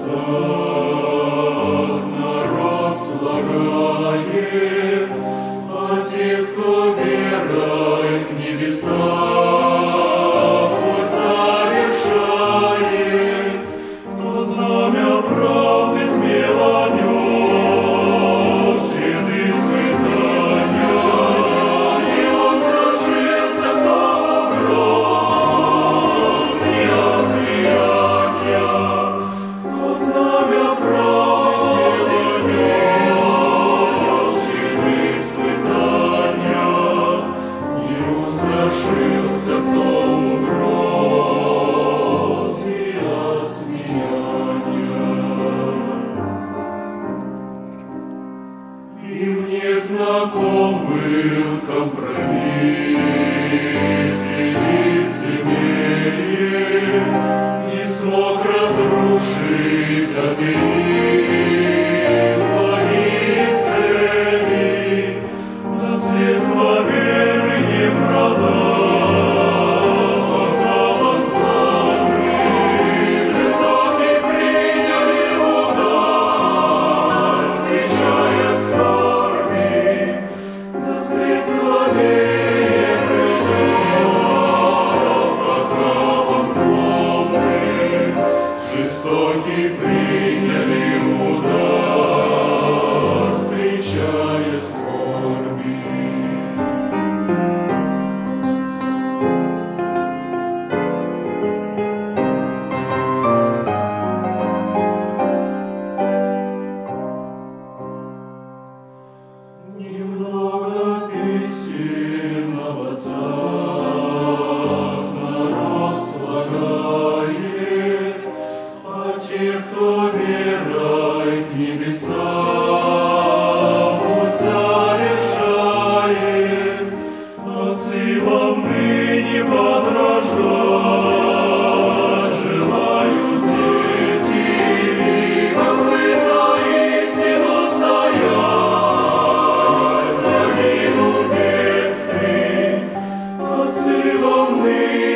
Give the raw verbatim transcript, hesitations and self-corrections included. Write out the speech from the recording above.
небесах народ слагает, а те, кто верой к небесам путь совершает, кто знамя правды смело нес через испытания, не устрашился кто угроз и осмеяния. Кто знамя правды смело нес через испытания, не устрашился кто угроз и осмеяния. Им не знаком был компромисс и лицемерие, не смог разрушить атеизм благие цели, наследство веры не продав, околом царских жестокий приняли удар, встречая скорби, наследство веры не продав, околом злобным, жестокий приняли удар, встречая скорби. Немного песен об отцах народ слагает, а те, кто верой к небесам путь совершает, отцы вам ныне подражать желают дети, как вы за истину стоять в годину бедствий. Отцы вам ныне